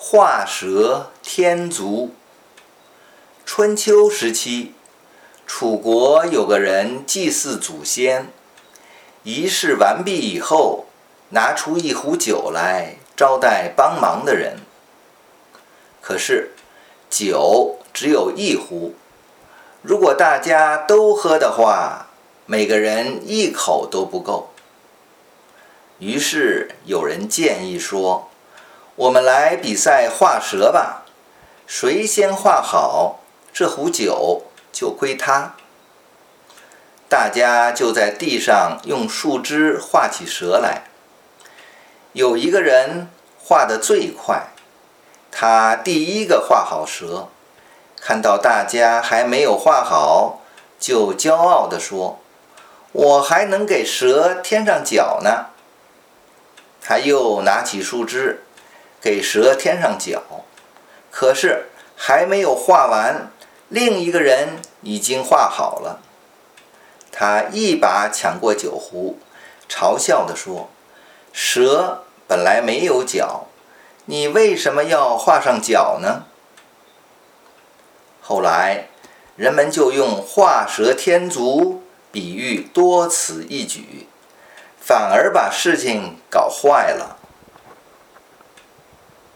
画蛇添足。春秋时期，楚国有个人祭祀祖先，仪式完毕以后，拿出一壶酒来招待帮忙的人。可是酒只有一壶，如果大家都喝的话，每个人一口都不够。于是有人建议说，我们来比赛画蛇吧，谁先画好，这壶酒就归他。大家就在地上用树枝画起蛇来。有一个人画得最快，他第一个画好蛇，看到大家还没有画好，就骄傲地说，我还能给蛇添上脚呢。他又拿起树枝给蛇添上脚，可是还没有画完，另一个人已经画好了。他一把抢过酒壶，嘲笑地说，蛇本来没有脚，你为什么要画上脚呢？后来人们就用画蛇添足比喻多此一举，反而把事情搞坏了。